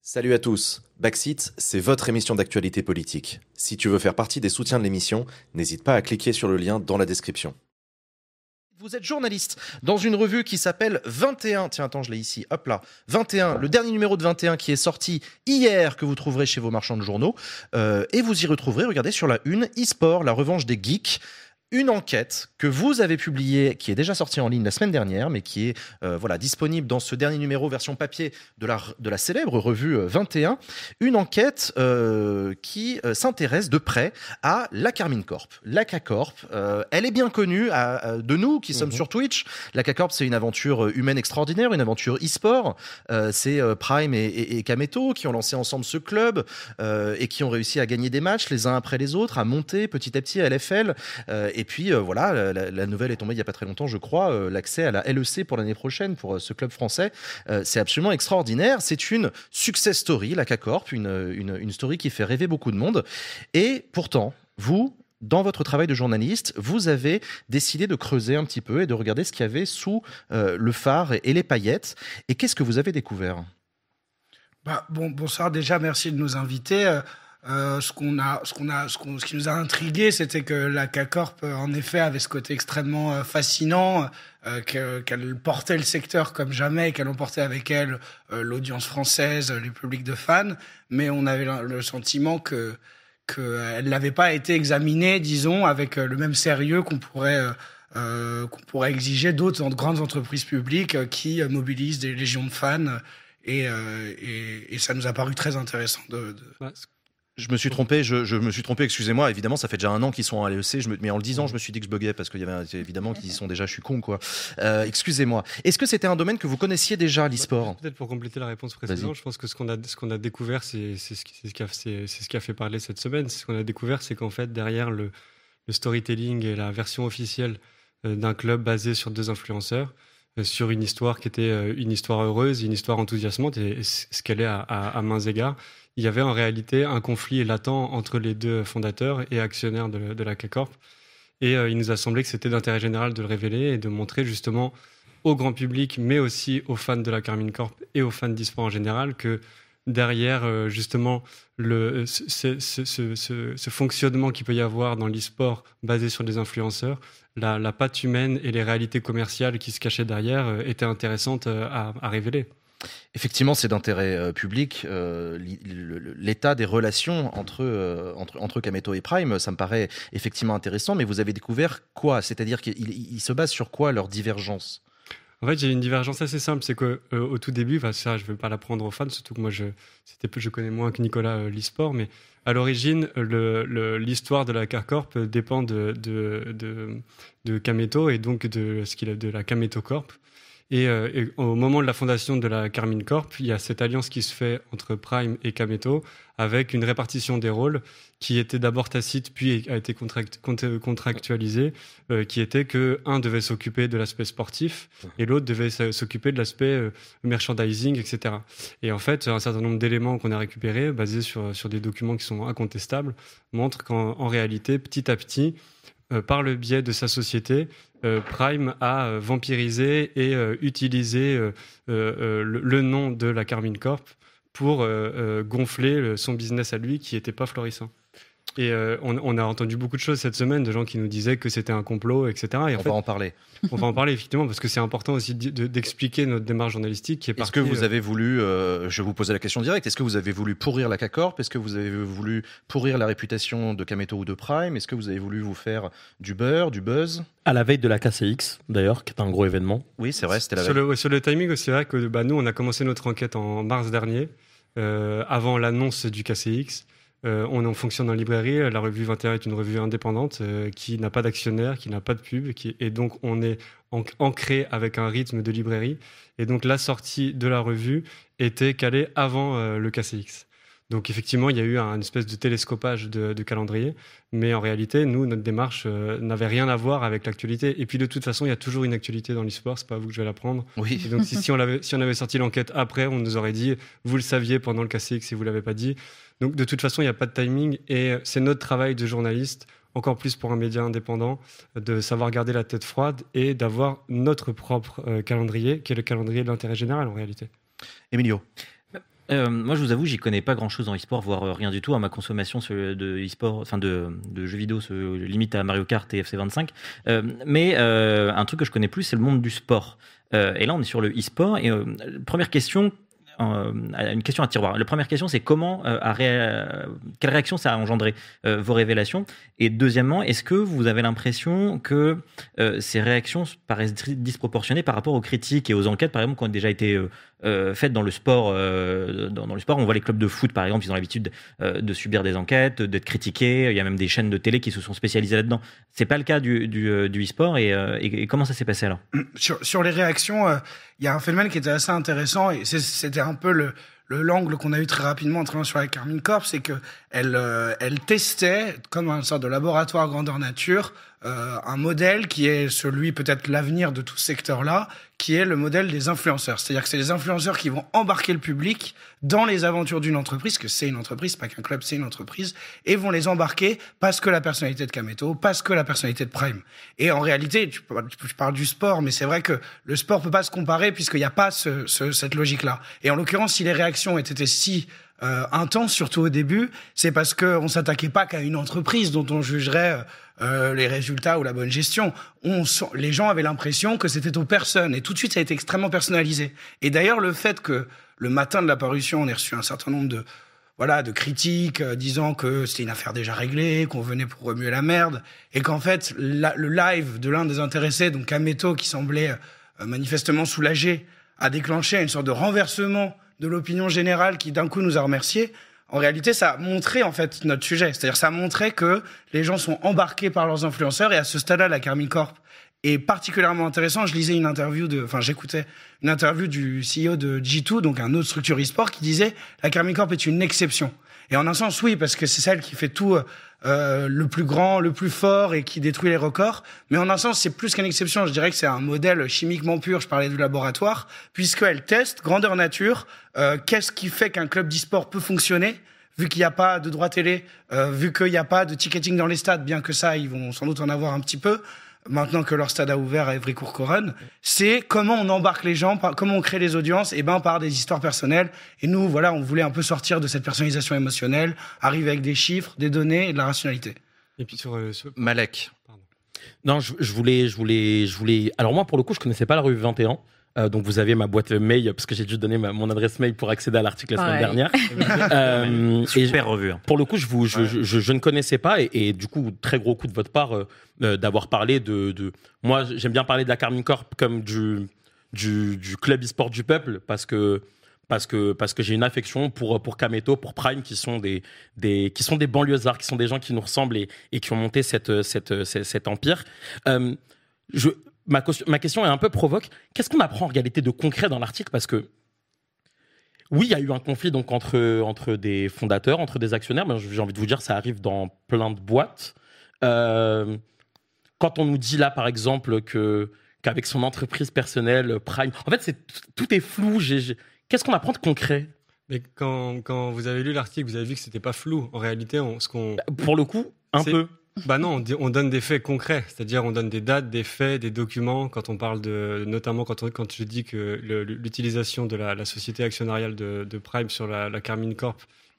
Salut à tous, Backseat, c'est votre émission d'actualité politique. Si tu veux faire partie des soutiens de l'émission, n'hésite pas à cliquer sur le lien dans la description. Vous êtes journaliste dans une revue qui s'appelle 21. Tiens, attends, je l'ai ici. Hop là. 21, le dernier numéro de 21 qui est sorti hier, que vous trouverez chez vos marchands de journaux. Et vous y retrouverez, regardez sur la une, e-sport, la revanche des geeks. Une enquête que vous avez publiée, qui est déjà sortie en ligne la semaine dernière, mais qui est disponible dans ce dernier numéro version papier de la célèbre revue 21. Une enquête qui s'intéresse de près à la Carmine Corp. La K-Corp, elle est bien connue de nous qui sommes sur Twitch. La K-Corp, c'est une aventure humaine extraordinaire, une aventure e-sport. C'est Prime et Kameto qui ont lancé ensemble ce club et qui ont réussi à gagner des matchs les uns après les autres, à monter petit à petit à LFL. Et puis la nouvelle est tombée il n'y a pas très longtemps, je crois, l'accès à la LEC pour l'année prochaine pour ce club français. C'est absolument extraordinaire. C'est une success story, la K-Corp, une story qui fait rêver beaucoup de monde. Et pourtant, vous, dans votre travail de journaliste, vous avez décidé de creuser un petit peu et de regarder ce qu'il y avait sous le phare et les paillettes. Et qu'est-ce que vous avez découvert ? Bonsoir, déjà, merci de nous inviter. Ce qui nous a intrigué, c'était que la K-Corp, en effet, avait ce côté extrêmement fascinant, qu'elle portait le secteur comme jamais, qu'elle emportait avec elle l'audience française, le public de fans, mais on avait le sentiment qu'elle n'avait pas été examinée, disons, avec le même sérieux qu'on pourrait exiger d'autres grandes entreprises publiques qui mobilisent des légions de fans, et ça nous a paru très intéressant Je me suis trompé, excusez-moi, évidemment, ça fait déjà 1 an qu'ils sont à l'EC, mais en le disant, je me suis dit que je buguais, parce qu'il y avait évidemment qui y sont déjà, je suis con, quoi. Excusez-moi. Est-ce que c'était un domaine que vous connaissiez déjà, l'e-sport ? Peut-être pour compléter la réponse précédente, je pense que ce qu'on a découvert, c'est ce qui a fait parler cette semaine. Ce qu'on a découvert, c'est qu'en fait, derrière le storytelling et la version officielle d'un club basé sur 2 influenceurs, sur une histoire qui était une histoire heureuse, une histoire enthousiasmante, et ce qu'elle est à mains égards, il y avait en réalité un conflit latent entre les 2 fondateurs et actionnaires de la K-Corp. Et il nous a semblé que c'était d'intérêt général de le révéler et de montrer justement au grand public, mais aussi aux fans de la Carmine Corp et aux fans d'e-sport en général, que derrière justement ce fonctionnement qu'il peut y avoir dans l'e-sport basé sur des influenceurs, la patte humaine et les réalités commerciales qui se cachaient derrière étaient intéressantes à révéler. Effectivement, c'est d'intérêt public. L'état des relations entre Kameto et Prime, ça me paraît effectivement intéressant, mais vous avez découvert quoi ? C'est-à-dire qu'ils se basent sur quoi, leur divergence ? En fait, j'ai une divergence assez simple, c'est qu'au tout début, ça, je ne veux pas l'apprendre aux fans, surtout que moi, je connais moins que Nicolas l'e-sport, mais à l'origine, l'histoire de la K-Corp dépend de Kameto et donc de la Kameto Corp. Et au moment de la fondation de la Carmine Corp, il y a cette alliance qui se fait entre Prime et Kameto avec une répartition des rôles qui était d'abord tacite puis a été contractualisée, qui était qu'un devait s'occuper de l'aspect sportif et l'autre devait s'occuper de l'aspect merchandising, etc. Et en fait, un certain nombre d'éléments qu'on a récupérés, basés sur des documents qui sont incontestables, montrent qu'en réalité, petit à petit, par le biais de sa société, Prime a vampirisé et utilisé le nom de la Carmine Corp pour gonfler son business à lui qui n'était pas florissant. Et on a entendu beaucoup de choses cette semaine de gens qui nous disaient que c'était un complot, etc. Et on va en parler. On va en parler effectivement parce que c'est important aussi d'expliquer notre démarche journalistique qui est partie. Est-ce que vous avez voulu, je vais vous poser la question directe, est-ce que vous avez voulu pourrir la K-Corp ? Est-ce que vous avez voulu pourrir la réputation de Kameto ou de Prime ? Est-ce que vous avez voulu vous faire du beurre, du buzz ? À la veille de la KCX, d'ailleurs, qui est un gros événement. Oui, c'est vrai, c'était la veille. Sur le timing, c'est vrai que nous, on a commencé notre enquête en mars dernier, avant l'annonce du KCX. On en fonctionne en librairie. La revue 21 est une revue indépendante qui n'a pas d'actionnaire, qui n'a pas de pub, et donc on est ancré avec un rythme de librairie. Et donc la sortie de la revue était calée avant le KCX. Donc effectivement, il y a eu un espèce de télescopage de calendrier, mais en réalité, nous, notre démarche n'avait rien à voir avec l'actualité. Et puis de toute façon, il y a toujours une actualité dans l'e-sport, c'est pas à vous que je vais l'apprendre. Oui. Et donc si on avait sorti l'enquête après, on nous aurait dit, vous le saviez pendant le KCX et vous l'avez pas dit. Donc de toute façon, il n'y a pas de timing et c'est notre travail de journaliste, encore plus pour un média indépendant, de savoir garder la tête froide et d'avoir notre propre calendrier, qui est le calendrier de l'intérêt général en réalité. Emilio. Moi, je vous avoue, j'y connais pas grand-chose en e-sport, voire rien du tout. À ma consommation de e-sport, enfin de jeux vidéo, se limite à Mario Kart et FC25. Mais un truc que je connais plus, c'est le monde du sport. Et là, on est sur le e-sport. Et première question. Une question à tiroir. La première question, c'est quelle réaction ça a engendré vos révélations? Et deuxièmement, est-ce que vous avez l'impression que ces réactions paraissent disproportionnées par rapport aux critiques et aux enquêtes, par exemple, qui ont déjà été faites dans le sport? Dans le sport, on voit les clubs de foot, par exemple, ils ont l'habitude de subir des enquêtes, d'être critiqués. Il y a même des chaînes de télé qui se sont spécialisées là-dedans. C'est pas le cas du e-sport. Et comment ça s'est passé alors? Sur les réactions, il y a un phénomène qui était assez intéressant et c'était un peu l'angle qu'on a eu très rapidement en travaillant sur la Carmine Corp, c'est que elle testait, comme une sorte de laboratoire grandeur nature, un modèle qui est celui, peut-être l'avenir de tout ce secteur-là, qui est le modèle des influenceurs. C'est-à-dire que c'est les influenceurs qui vont embarquer le public dans les aventures d'une entreprise, que c'est une entreprise, pas qu'un club, c'est une entreprise, et vont les embarquer parce que la personnalité de Kameto, parce que la personnalité de Prime. Et en réalité, je parle du sport, mais c'est vrai que le sport peut pas se comparer puisqu'il n'y a pas cette logique-là. Et en l'occurrence, si les réactions étaient si intenses, surtout au début, c'est parce qu'on s'attaquait pas qu'à une entreprise dont on jugerait les résultats ou la bonne gestion. Les gens avaient l'impression que c'était aux personnes. Et tout de suite, ça a été extrêmement personnalisé. Et d'ailleurs, le fait que le matin de la parution, on ait reçu un certain nombre de critiques disant que c'était une affaire déjà réglée, qu'on venait pour remuer la merde, et qu'en fait, le live de l'un des intéressés, donc Kameto, qui semblait manifestement soulagé, a déclenché une sorte de renversement de l'opinion générale qui d'un coup nous a remerciés. En réalité, ça a montré en fait notre sujet. C'est-à-dire, ça a montré que les gens sont embarqués par leurs influenceurs, et à ce stade-là, la Carmine Corp est particulièrement intéressant. J'écoutais une interview du CEO de G2, donc un autre structure e-sport, qui disait la Carmine Corp est une exception. Et en un sens, oui, parce que c'est celle qui fait tout le plus grand, le plus fort et qui détruit les records. Mais en un sens, c'est plus qu'une exception. Je dirais que c'est un modèle chimiquement pur. Je parlais du laboratoire, puisqu'elle teste grandeur nature. Qu'est-ce qui fait qu'un club d'e-sport peut fonctionner, vu qu'il n'y a pas de droit télé, vu qu'il n'y a pas de ticketing dans les stades, bien que ça, ils vont sans doute en avoir un petit peu, maintenant que leur stade a ouvert à Évry-Courcouronnes. C'est comment on embarque les gens, comment on crée les audiences, par des histoires personnelles. Et nous, voilà, on voulait un peu sortir de cette personnalisation émotionnelle, arriver avec des chiffres, des données et de la rationalité. Et puis sur Malek. Pardon. Non, je voulais. Alors moi, pour le coup, je connaissais pas la revue 21. Donc vous avez ma boîte mail, parce que j'ai dû donner mon adresse mail pour accéder à l'article la semaine dernière. Super revue. Pour le coup, je ne connaissais pas, et du coup, très gros coup de votre part d'avoir parlé de. Moi, j'aime bien parler de la Carmine Corp comme du club e-sport du peuple, parce que j'ai une affection pour Kameto, pour Prime, qui sont des banlieusards, qui sont des gens qui nous ressemblent et qui ont monté cet empire. Ma question est un peu provoque. Qu'est-ce qu'on apprend en réalité de concret dans l'article? Parce que oui, il y a eu un conflit donc entre des fondateurs, entre des actionnaires. Mais j'ai envie de vous dire, ça arrive dans plein de boîtes. Quand on nous dit là, par exemple, qu'avec son entreprise personnelle, Prime, en fait, tout est flou. Qu'est-ce qu'on apprend de concret? Mais quand vous avez lu l'article, vous avez vu que c'était pas flou. En réalité, pour le coup, un peu. Bah non, on donne des faits concrets, c'est-à-dire on donne des dates, des faits, des documents. Quand on parle notamment quand je dis que l'utilisation de la société actionnariale de Prime sur la Carmine Corp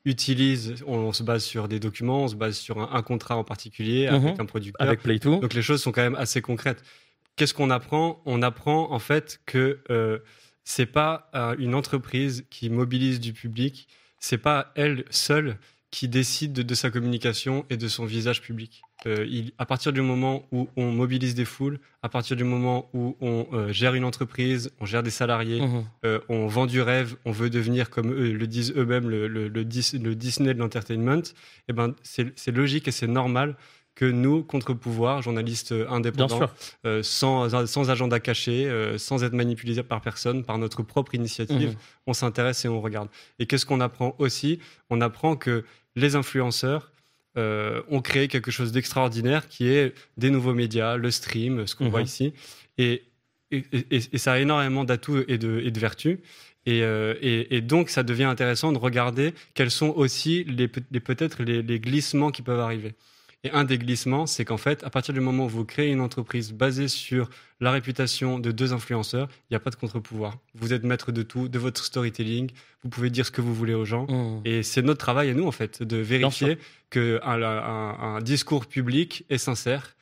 on se base sur des documents, on se base sur un contrat en particulier avec un producteur. Avec Play2. Donc les choses sont quand même assez concrètes. Qu'est-ce qu'on apprend? On apprend en fait que c'est pas une entreprise qui mobilise du public, c'est pas elle seule qui décide de sa communication et de son visage public. À partir du moment où on mobilise des foules, à partir du moment où on gère une entreprise, on gère des salariés, on vend du rêve, on veut devenir, comme eux le disent eux-mêmes, le Disney de l'entertainment, c'est logique et c'est normal que nous, contre-pouvoir, journalistes indépendants, sans agenda caché, sans être manipulés par personne, par notre propre initiative, on s'intéresse et on regarde. Et qu'est-ce qu'on apprend aussi? On apprend que les influenceurs ont créé quelque chose d'extraordinaire qui est des nouveaux médias, le stream, ce qu'on voit ici. Et ça a énormément d'atouts et de vertus. Et donc, ça devient intéressant de regarder quels sont aussi peut-être les glissements qui peuvent arriver. Et un des glissements, c'est qu'en fait, à partir du moment où vous créez une entreprise basée sur la réputation de 2 influenceurs, il n'y a pas de contre-pouvoir. Vous êtes maître de tout, de votre storytelling, vous pouvez dire ce que vous voulez aux gens. Et c'est notre travail à nous, en fait, de vérifier qu'un discours public est sincère.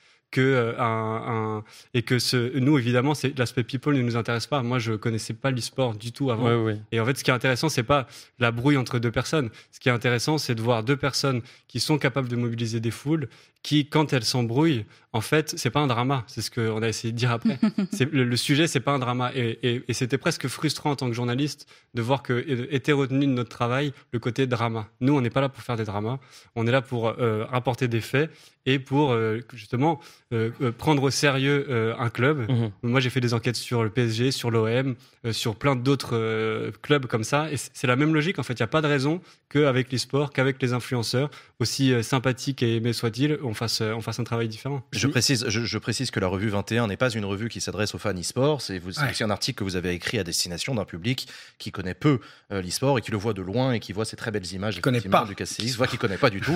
Et que nous, évidemment, l'aspect people ne nous intéresse pas. Moi, je connaissais pas l'e-sport du tout avant. Ouais. Et en fait, ce qui est intéressant, c'est pas la brouille entre 2 personnes. Ce qui est intéressant, c'est de voir 2 personnes qui sont capables de mobiliser des foules, qui, quand elles s'embrouillent, en fait, c'est pas un drama. C'est ce qu'on a essayé de dire après. Le sujet, c'est pas un drama. Et c'était presque frustrant en tant que journaliste de voir que était retenu de notre travail le côté drama. Nous, on n'est pas là pour faire des dramas. On est là pour rapporter des faits et pour justement prendre au sérieux un club. Moi, j'ai fait des enquêtes sur le PSG, sur l'OM, sur plein d'autres clubs comme ça. Et c'est la même logique. En fait, il n'y a pas de raison qu'avec l'e-sport, qu'avec les influenceurs, aussi sympathiques et aimés soient-ils, on fasse un travail différent. Je précise que la revue 21 n'est pas une revue qui s'adresse aux fans e-sport. C'est aussi un article que vous avez écrit à destination d'un public qui connaît peu l'e-sport et qui le voit de loin et qui voit ces très belles images du KCX, qui connaît pas du tout.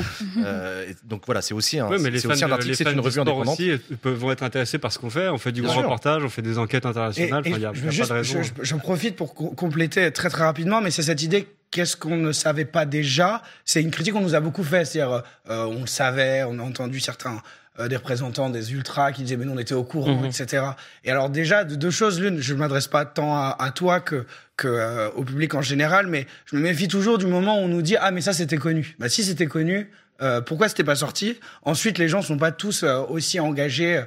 Donc voilà, c'est aussi un article, c'est une revue indépendante. Aussi vont être intéressés par ce qu'on fait. On fait du grand reportage, on fait des enquêtes internationales. Il n'y a pas de raison. J'en profite pour compléter très très rapidement, mais c'est cette idée. Qu'est-ce qu'on ne savait pas déjà ? C'est une critique qu'on nous a beaucoup faite. C'est-à-dire, on le savait, on a entendu certains des représentants des ultras qui disaient mais nous on était au courant, etc. Et alors déjà, 2 choses. L'une, je ne m'adresse pas tant à toi que au public en général, mais je me méfie toujours du moment où on nous dit ah mais ça c'était connu. Bah si c'était connu, pourquoi c'était pas sorti ? Ensuite, les gens sont pas tous aussi engagés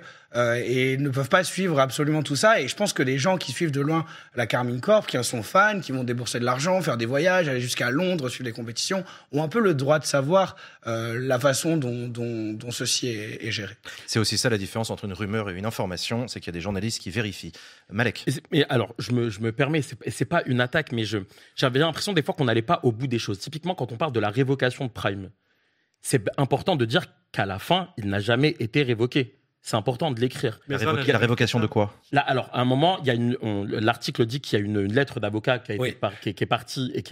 et ne peuvent pas suivre absolument tout ça. Et je pense que les gens qui suivent de loin la Carmine Corp, qui en sont fans, qui vont débourser de l'argent, faire des voyages, aller jusqu'à Londres, suivre les compétitions, ont un peu le droit de savoir la façon dont ceci est géré. C'est aussi ça la différence entre une rumeur et une information, c'est qu'il y a des journalistes qui vérifient. Malek. Mais alors, je me permets, c'est pas une attaque, mais j'avais l'impression des fois qu'on n'allait pas au bout des choses. Typiquement, quand on parle de la révocation de Prime, c'est important de dire qu'à la fin, il n'a jamais été révoqué. C'est important de l'écrire. La révocation de quoi ? Là, alors, à un moment, il y a l'article dit qu'il y a une lettre d'avocat qui est partie et qui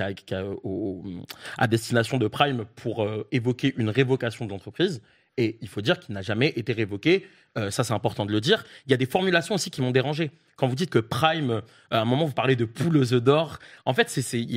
à destination de Prime pour évoquer une révocation de l'entreprise. Et il faut dire qu'il n'a jamais été révoqué. Ça, c'est important de le dire. Il y a des formulations aussi qui m'ont dérangé. Quand vous dites que Prime, à un moment, vous parlez de poule aux œufs d'or. En fait,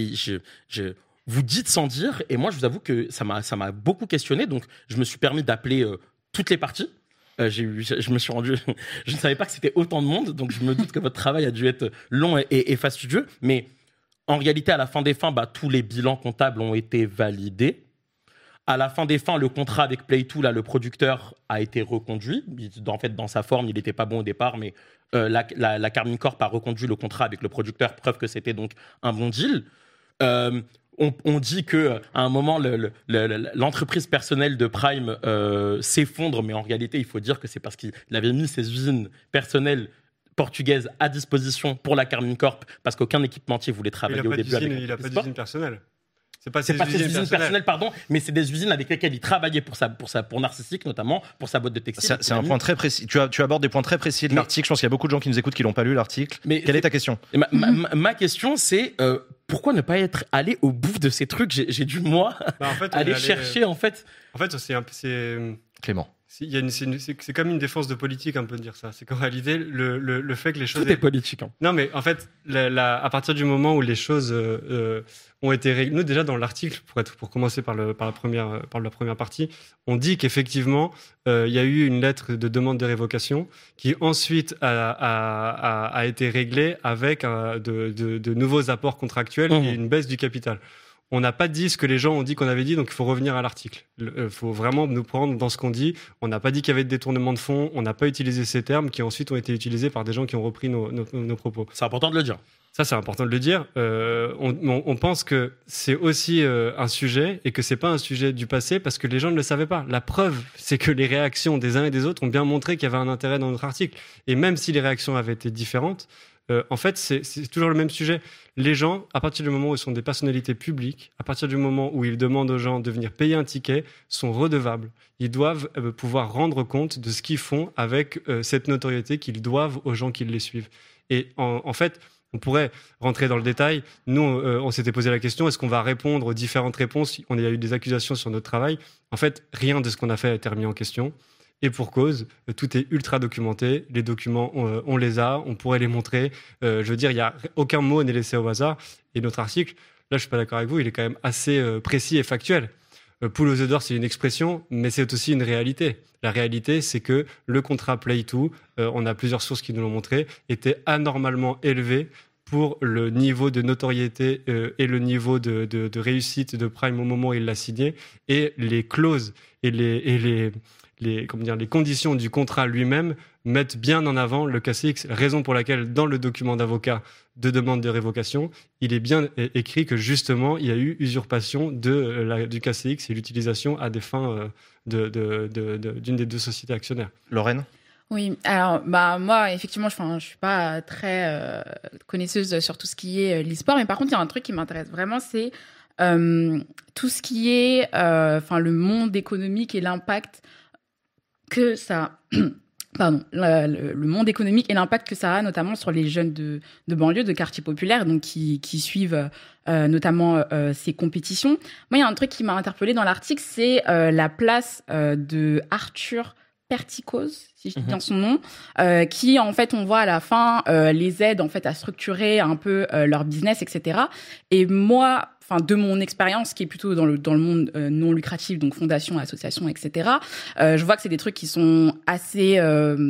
vous dites sans dire. Et moi, je vous avoue que ça m'a beaucoup questionné. Donc, je me suis permis d'appeler toutes les parties. Je me suis rendu. Je ne savais pas que c'était autant de monde. Donc, je me doute que votre travail a dû être long et fastidieux. Mais en réalité, à la fin des fins, tous les bilans comptables ont été validés. À la fin des fins, le contrat avec Play2, là, le producteur, a été reconduit. En fait, dans sa forme, il n'était pas bon au départ, mais la Carmine Corp a reconduit le contrat avec le producteur, preuve que c'était donc un bon deal. On dit qu'à un moment, l'entreprise personnelle de Prime s'effondre, mais en réalité, il faut dire que c'est parce qu'il avait mis ses usines personnelles portugaises à disposition pour la Carmine Corp, parce qu'aucun équipementier voulait travailler au début avec. Il n'a pas d'usine personnelle. C'est pas ses usines personnelles, pardon, mais c'est des usines avec lesquelles il travaillait pour Narcissique notamment, pour sa boîte de textile. C'est un point très précis. Tu abordes des points très précis de l'article. Je pense qu'il y a beaucoup de gens qui nous écoutent qui l'ont pas lu l'article. Quelle est ta question ? Ma question, c'est pourquoi ne pas être allé au bout de ces trucs ? J'ai dû aller chercher en fait. En fait, c'est Clément. C'est comme une défense de politique un peu de dire ça. C'est qu'en réalité, le fait que les choses... Tout est politique. Hein. Non, mais en fait, à partir du moment où les choses ont été réglées... Nous, déjà, dans l'article, pour commencer par la première partie, on dit qu'effectivement, il y a eu une lettre de demande de révocation qui ensuite a été réglée avec de nouveaux apports contractuels et une baisse du capital. On n'a pas dit ce que les gens ont dit qu'on avait dit, donc il faut revenir à l'article. Il faut vraiment nous prendre dans ce qu'on dit. On n'a pas dit qu'il y avait de détournement de fonds, on n'a pas utilisé ces termes qui ensuite ont été utilisés par des gens qui ont repris nos propos. C'est important de le dire. Ça, c'est important de le dire. On pense que c'est aussi un sujet et que c'est pas un sujet du passé parce que les gens ne le savaient pas. La preuve, c'est que les réactions des uns et des autres ont bien montré qu'il y avait un intérêt dans notre article. Et même si les réactions avaient été différentes, en fait, c'est toujours le même sujet. Les gens, à partir du moment où ils sont des personnalités publiques, à partir du moment où ils demandent aux gens de venir payer un ticket, sont redevables. Ils doivent pouvoir rendre compte de ce qu'ils font avec cette notoriété qu'ils doivent aux gens qui les suivent. Et en fait, On pourrait rentrer dans le détail. Nous, on s'était posé la question, est-ce qu'on va répondre aux différentes réponses? On a eu des accusations sur notre travail. En fait, rien de ce qu'on a fait a été remis en question. Et pour cause, tout est ultra documenté. Les documents, on les a, on pourrait les montrer. Je veux dire, il y a aucun mot n'est laissé au hasard. Et notre article, là, je suis pas d'accord avec vous, il est quand même assez précis et factuel. Poule aux œufs d'or, c'est une expression, mais c'est aussi une réalité. La réalité, c'est que le contrat Play2, on a plusieurs sources qui nous l'ont montré, était anormalement élevé pour le niveau de notoriété et le niveau de réussite de Prime au moment où il l'a signé, et les clauses et les conditions du contrat lui-même mettent bien en avant le KCX, raison pour laquelle dans le document d'avocat de demande de révocation, il est bien écrit que justement il y a eu usurpation du KCX et l'utilisation à des fins d'une des deux sociétés actionnaires. Lorraine ? Oui, alors moi effectivement, je suis pas très connaisseuse sur tout ce qui est l'e-sport, mais par contre il y a un truc qui m'intéresse vraiment, c'est tout ce qui est le monde économique et l'impact que ça le monde économique et l'impact que ça a notamment sur les jeunes de banlieue, de quartiers populaires, donc qui suivent notamment ces compétitions. Moi, il y a un truc qui m'a interpellée dans l'article, c'est la place de Arthur Perticos, si je dis bien son nom, qui en fait on voit à la fin les aide en fait à structurer un peu leur business, etc. Et moi, de mon expérience qui est plutôt dans le monde non lucratif, donc fondation, association, etc. Je vois que c'est des trucs qui sont assez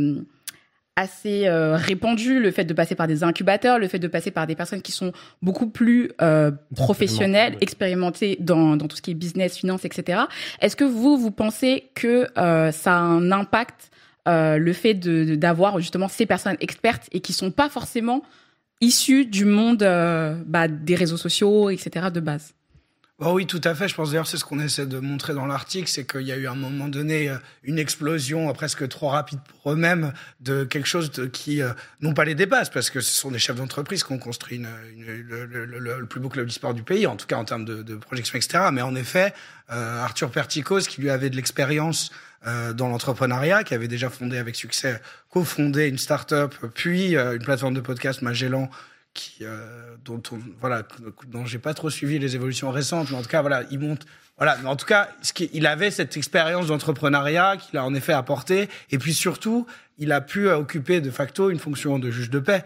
répandus, le fait de passer par des incubateurs, le fait de passer par des personnes qui sont beaucoup plus professionnelles, expérimentées dans tout ce qui est business, finance, etc. Est-ce que vous pensez que ça a un impact, le fait d'avoir justement ces personnes expertes et qui sont pas forcément issues du monde des réseaux sociaux, etc. de base? Oh oui, tout à fait. Je pense d'ailleurs c'est ce qu'on essaie de montrer dans l'article, c'est qu'il y a eu à un moment donné une explosion presque trop rapide pour eux-mêmes de quelque chose qui non pas les dépasse, parce que ce sont des chefs d'entreprise qui ont construit le plus beau club d'e-sport du pays, en tout cas en termes de projection, etc. Mais en effet, Arthur Perticos, qui lui avait de l'expérience dans l'entrepreneuriat, qui avait déjà fondé avec succès, cofondé une start-up, puis une plateforme de podcast, Magellan, dont j'ai pas trop suivi les évolutions récentes, mais en tout cas il monte, mais en tout cas il avait cette expérience d'entrepreneuriat qu'il a en effet apporté, et puis surtout il a pu occuper de facto une fonction de juge de paix,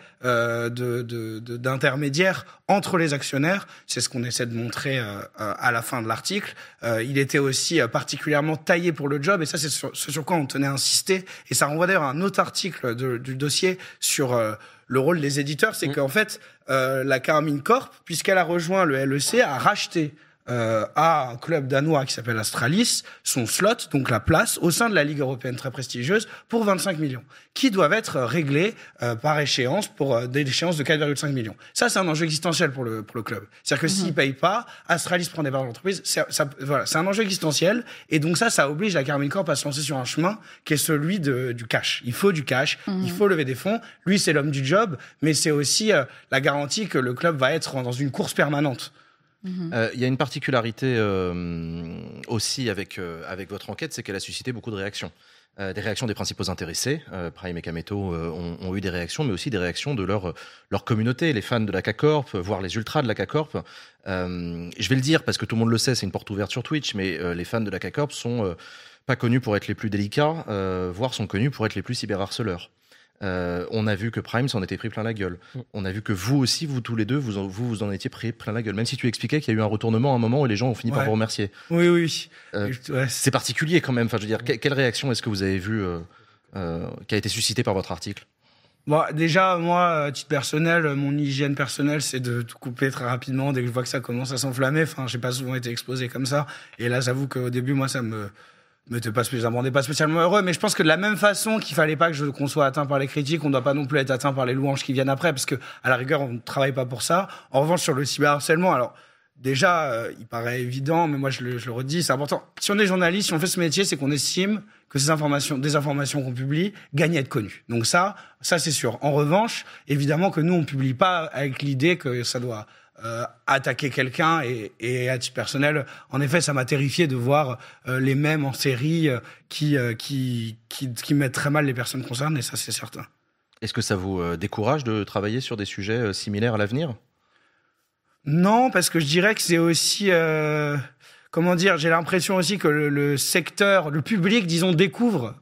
d'intermédiaire entre les actionnaires. C'est ce qu'on essaie de montrer à la fin de l'article. Il était aussi particulièrement taillé pour le job, et ça c'est sur quoi on tenait à insister, et ça renvoie d'ailleurs à un autre article du dossier sur le rôle des éditeurs, c'est qu'en fait, la Carmine Corp, puisqu'elle a rejoint le LEC, a racheté à un club danois qui s'appelle Astralis son slot, donc la place, au sein de la Ligue européenne très prestigieuse, pour 25 millions, qui doivent être réglés par échéance pour des échéances de 4,5 millions. Ça, c'est un enjeu existentiel pour le club. C'est-à-dire que s'ils payent pas, Astralis prend des parts de l'entreprise. C'est un enjeu existentiel, et donc ça oblige la Carmine Corp à se lancer sur un chemin qui est celui du cash. Il faut du cash, il faut lever des fonds. Lui, c'est l'homme du job, mais c'est aussi la garantie que le club va être dans une course permanente. Il y a une particularité aussi avec votre enquête, c'est qu'elle a suscité beaucoup de réactions. Des réactions des principaux intéressés. Prime et Kameto ont eu des réactions, mais aussi des réactions de leur communauté, les fans de la K-Corp, voire les ultras de la K-Corp. Je vais le dire parce que tout le monde le sait, c'est une porte ouverte sur Twitch, mais les fans de la K-Corp sont pas connus pour être les plus délicats, voire sont connus pour être les plus cyberharceleurs. On a vu que Prime s'en était pris plein la gueule. On a vu que vous aussi, vous tous les deux, vous en étiez pris plein la gueule. Même si tu expliquais qu'il y a eu un retournement à un moment où les gens ont fini par vous remercier. Oui. C'est particulier quand même. Enfin, je veux dire, quelle réaction est-ce que vous avez vue qui a été suscitée par votre article? Bon, déjà, moi, à titre personnel, mon hygiène personnelle, c'est de tout couper très rapidement dès que je vois que ça commence à s'enflammer. Enfin, j'ai pas souvent été exposé comme ça. Et là, j'avoue qu'au début, moi, ça me rendait pas spécialement heureux, mais je pense que de la même façon qu'il fallait pas qu'on soit atteint par les critiques, on doit pas non plus être atteint par les louanges qui viennent après, parce que à la rigueur, on ne travaille pas pour ça. En revanche, sur le cyberharcèlement, alors déjà, il paraît évident, mais moi je le redis, c'est important. Si on est journaliste, si on fait ce métier, c'est qu'on estime que des informations qu'on publie gagnent à être connues. Donc ça c'est sûr. En revanche, évidemment que nous on publie pas avec l'idée que ça doit attaquer quelqu'un, et à titre personnel, en effet, ça m'a terrifié de voir les mèmes en série qui mettent très mal les personnes concernées, ça c'est certain. Est-ce que ça vous décourage de travailler sur des sujets similaires à l'avenir ? Non, parce que je dirais que c'est aussi... comment dire, j'ai l'impression aussi que le secteur, le public, disons, découvre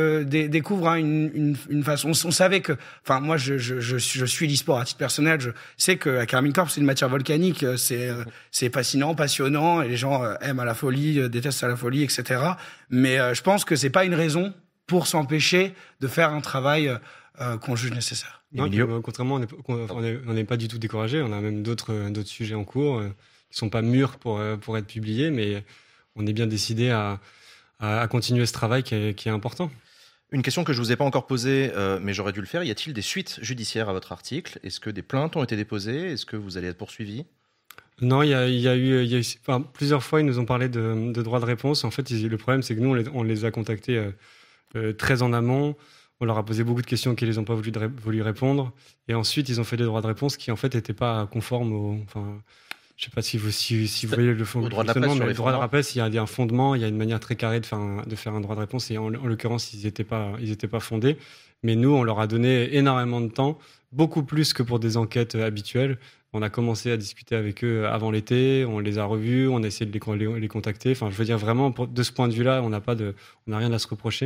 une façon. On savait que, enfin, moi, je suis l'e-sport à titre personnel. Je sais que la Karmine Corp, c'est une matière volcanique. C'est fascinant, passionnant, et les gens aiment à la folie, détestent à la folie, etc. Mais je pense que c'est pas une raison pour s'empêcher de faire un travail qu'on juge nécessaire. Non, contrairement, on n'est pas du tout découragé. On a même d'autres sujets en cours qui sont pas mûrs pour être publiés, mais on est bien décidé à continuer ce travail qui est important. Une question que je ne vous ai pas encore posée, mais j'aurais dû le faire. Y a-t-il des suites judiciaires à votre article ? Est-ce que des plaintes ont été déposées ? Est-ce que vous allez être poursuivi ? Non, il y a eu enfin, plusieurs fois, ils nous ont parlé de droit de réponse. En fait, le problème, c'est que nous, on les a contactés très en amont. On leur a posé beaucoup de questions auxquelles ils n'ont pas voulu répondre. Et ensuite, ils ont fait des droits de réponse qui, en fait, n'étaient pas conformes au... Enfin, je ne sais pas si vous voyez le droit de la presse, mais le droit de la presse, il y a un fondement, il y a une manière très carrée de faire un droit de réponse. Et en l'occurrence, ils n'étaient pas fondés. Mais nous, on leur a donné énormément de temps, beaucoup plus que pour des enquêtes habituelles. On a commencé à discuter avec eux avant l'été, on les a revus, on a essayé de les contacter. Enfin, je veux dire, vraiment, de ce point de vue-là, on n'a rien à se reprocher.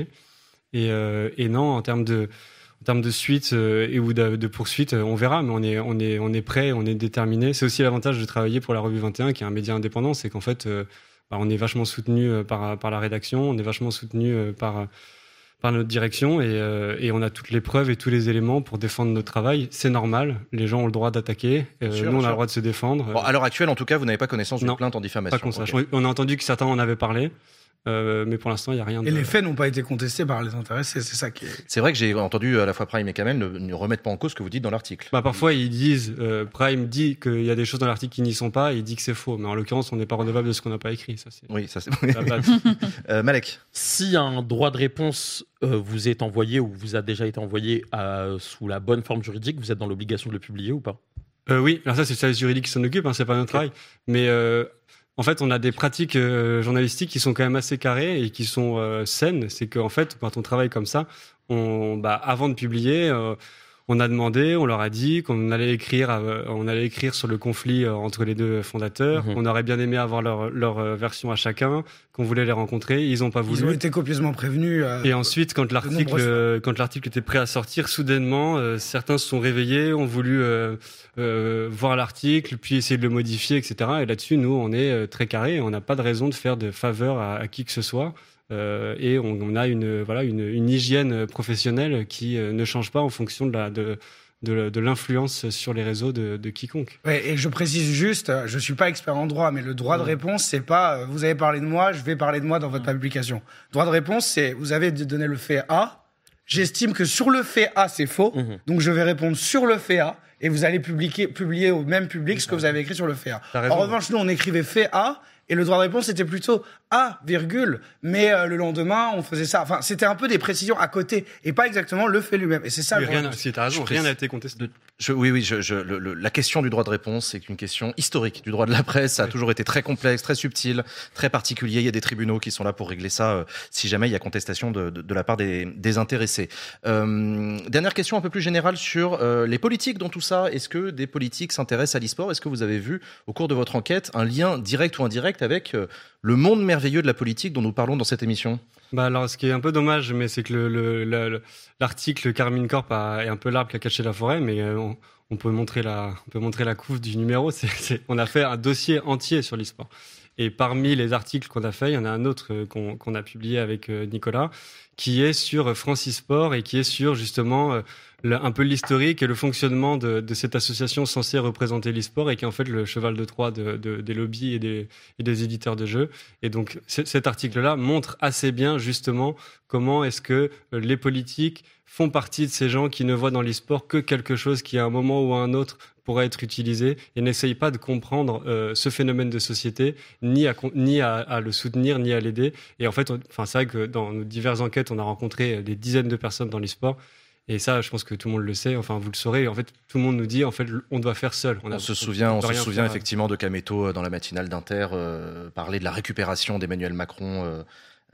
Et non, en termes de suite ou de poursuite, on verra, mais on est prêt, on est déterminé. C'est aussi l'avantage de travailler pour la Revue 21, qui est un média indépendant, c'est qu'en fait, on est vachement soutenu par la rédaction, on est vachement soutenu par notre direction, et on a toutes les preuves et tous les éléments pour défendre notre travail. C'est normal, les gens ont le droit d'attaquer, nous on a le droit de se défendre. Bon, à l'heure actuelle, en tout cas, vous n'avez pas connaissance d'une plainte en diffamation. Pas qu'on sache. On a entendu que certains en avaient parlé. Mais pour l'instant, il n'y a rien de... Et les faits n'ont pas été contestés par les intéressés, c'est ça qui est... C'est vrai que j'ai entendu à la fois Prime et Kamel ne remettent pas en cause ce que vous dites dans l'article. Parfois, ils disent, Prime dit qu'il y a des choses dans l'article qui n'y sont pas, et il dit que c'est faux. Mais en l'occurrence, on n'est pas redevable de ce qu'on n'a pas écrit. Ça, c'est... Oui, ça c'est... Malek. Si un droit de réponse vous est envoyé ou vous a déjà été envoyé sous la bonne forme juridique, vous êtes dans l'obligation de le publier ou pas ? Oui, alors ça, c'est le service juridique qui s'en occupe, c'est pas notre travail. Mais... en fait, on a des pratiques journalistiques qui sont quand même assez carrées et qui sont saines. C'est qu'en fait, quand on travaille comme ça, avant de publier, on a demandé, on leur a dit qu'on allait écrire sur le conflit entre les deux fondateurs. On aurait bien aimé avoir leur version à chacun, qu'on voulait les rencontrer. Ils n'ont pas voulu. Ils ont été copieusement prévenus. Et ensuite, quand l'article était prêt à sortir, soudainement, certains se sont réveillés, ont voulu voir l'article, puis essayer de le modifier, etc. Et là-dessus, nous, on est très carré. On n'a pas de raison de faire de faveur à qui que ce soit. Et on a une hygiène professionnelle qui ne change pas en fonction de l'influence sur les réseaux de quiconque. Ouais, et je précise juste, je suis pas expert en droit, mais le droit de réponse, c'est pas vous avez parlé de moi, je vais parler de moi dans votre publication. Droit de réponse, c'est vous avez donné le fait A, j'estime que sur le fait A c'est faux, donc je vais répondre sur le fait A. Et vous allez publier au même public ce que vous avez écrit sur le fait A. En revanche, nous, on écrivait fait A, et le droit de réponse, c'était plutôt A, virgule, mais le lendemain, on faisait ça. Enfin, c'était un peu des précisions à côté, et pas exactement le fait lui-même. Et c'est ça. Si t'as raison, rien n'a été contesté. La question du droit de réponse, c'est une question historique du droit de la presse. Ça a toujours été très complexe, très subtil, très particulier. Il y a des tribunaux qui sont là pour régler ça si jamais il y a contestation de la part des intéressés. Dernière question un peu plus générale sur les politiques dans tout ça. Est-ce que des politiques s'intéressent à l'e-sport ? Est-ce que vous avez vu au cours de votre enquête un lien direct ou indirect avec le monde merveilleux de la politique dont nous parlons dans cette émission ? Alors, ce qui est un peu dommage, mais c'est que l'article Karmine Corp est un peu l'arbre qui a caché la forêt, mais on peut montrer la couve du numéro. On a fait un dossier entier sur l'e-sport. Et parmi les articles qu'on a fait, il y en a un autre qu'on a publié avec Nicolas, qui est sur France e-sport et qui est sur justement un peu l'historique et le fonctionnement de cette association censée représenter l'e-sport et qui est en fait le cheval de Troie des lobbies et des éditeurs de jeux. Et donc cet article-là montre assez bien justement comment est-ce que les politiques font partie de ces gens qui ne voient dans l'e-sport que quelque chose qui à un moment ou à un autre pourrait être utilisé et n'essayent pas de comprendre ce phénomène de société, ni à le soutenir, ni à l'aider. Et en fait, c'est vrai que dans nos diverses enquêtes, on a rencontré des dizaines de personnes dans l'e-sport. Et ça, je pense que tout le monde le sait. Enfin, vous le saurez. En fait, tout le monde nous dit, en fait, on doit faire seul. On se souvient effectivement de Kameto dans la matinale d'Inter parler de la récupération d'Emmanuel Macron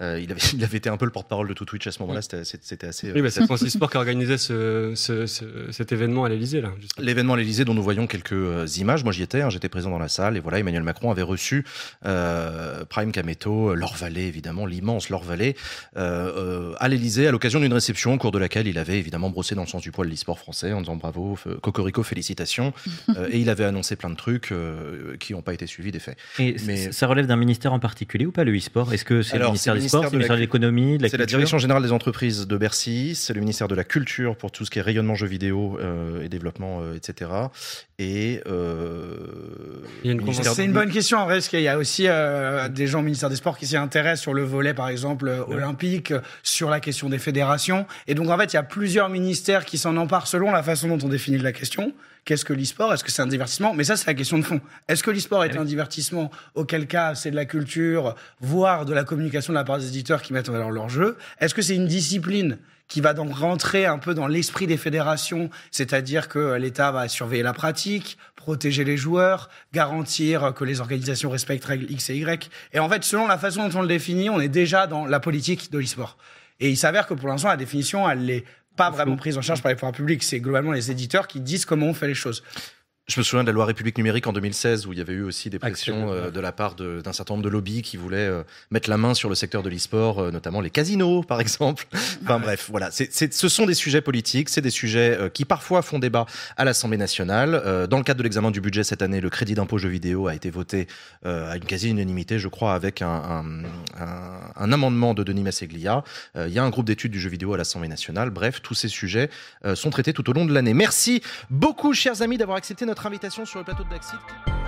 Il avait été un peu le porte-parole de tout Twitch à ce moment-là. C'était assez. Oui, c'est France eSport qui organisait cet événement à l'Elysée là. Justement. L'événement à l'Elysée dont nous voyons quelques images. Moi, j'y étais. J'étais présent dans la salle et voilà, Emmanuel Macron avait reçu Prime Kameto, Laure Vallée évidemment, l'immense Laure Vallée, à l'Elysée à l'occasion d'une réception au cours de laquelle il avait évidemment brossé dans le sens du poil l'e-sport français en disant bravo, cocorico, félicitations. Et il avait annoncé plein de trucs qui n'ont pas été suivis des faits. Et ça relève d'un ministère en particulier ou pas, le e-sport? Est-ce que c'est le ministère des Sports, c'est le ministère de l'Économie, de la C'est Culture? la Direction Générale des Entreprises de Bercy, c'est le ministère de la Culture pour tout ce qui est rayonnement jeux vidéo et développement, etc. Et c'est une bonne question en vrai, parce qu'il y a aussi des gens au ministère des Sports qui s'y intéressent sur le volet, par exemple, olympique, sur la question des fédérations. Et donc, en fait, il y a plusieurs ministères qui s'en emparent selon la façon dont on définit la question. Qu'est-ce que l'e-sport? Est-ce que c'est un divertissement? Mais ça, c'est la question de fond. Est-ce que l'e-sport est un divertissement? Auquel cas, c'est de la culture, voire de la communication de la part des éditeurs qui mettent en valeur leur jeu. Est-ce que c'est une discipline qui va donc rentrer un peu dans l'esprit des fédérations, c'est-à-dire que l'État va surveiller la pratique, protéger les joueurs, garantir que les organisations respectent règles X et Y. Et en fait, selon la façon dont on le définit, on est déjà dans la politique de l'e-sport. Et il s'avère que pour l'instant, la définition, elle n'est pas vraiment prise en charge par les pouvoirs publics. C'est globalement les éditeurs qui disent comment on fait les choses. Je me souviens de la loi République numérique en 2016 où il y avait eu aussi des pressions de la part d'un certain nombre de lobbies qui voulaient mettre la main sur le secteur de l'e-sport, notamment les casinos par exemple. Enfin bref, voilà, ce sont des sujets politiques, c'est des sujets qui parfois font débat à l'Assemblée nationale. Dans le cadre de l'examen du budget cette année, le crédit d'impôt jeux vidéo a été voté à une quasi-unanimité, je crois, avec un amendement de Denis Masseglia. Il y a un groupe d'études du jeu vidéo à l'Assemblée nationale. Bref, tous ces sujets sont traités tout au long de l'année. Merci beaucoup, chers amis, d'avoir accepté notre invitation sur le plateau de Backseat.